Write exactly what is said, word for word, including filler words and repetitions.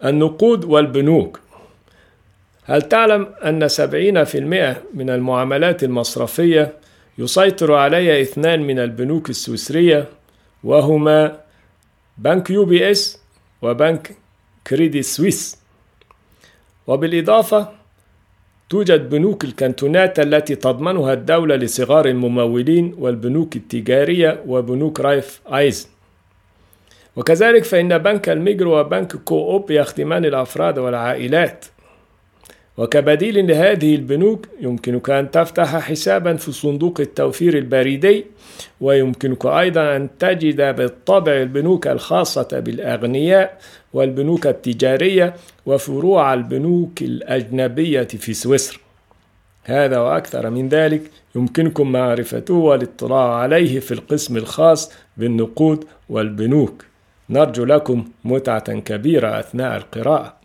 النقود والبنوك. هل تعلم أن سبعين بالمئة من المعاملات المصرفية يسيطر عليها اثنان من البنوك السويسرية، وهما بنك يو بي اس وبنك كريدي سويس؟ وبالإضافة توجد بنوك الكانتونات التي تضمنها الدولة لصغار الممولين، والبنوك التجارية وبنوك رايف ايزن. وكذلك فإن بنك الميجرو وبنك كووب يخدمان الأفراد والعائلات. وكبديل لهذه البنوك يمكنك أن تفتح حسابا في صندوق التوفير البريدي، ويمكنك أيضا أن تجد بالطبع البنوك الخاصة بالأغنياء والبنوك التجارية وفروع البنوك الأجنبية في سويسرا. هذا وأكثر من ذلك يمكنكم معرفته والاطلاع عليه في القسم الخاص بالنقود والبنوك. نرجو لكم متعة كبيرة أثناء القراءة.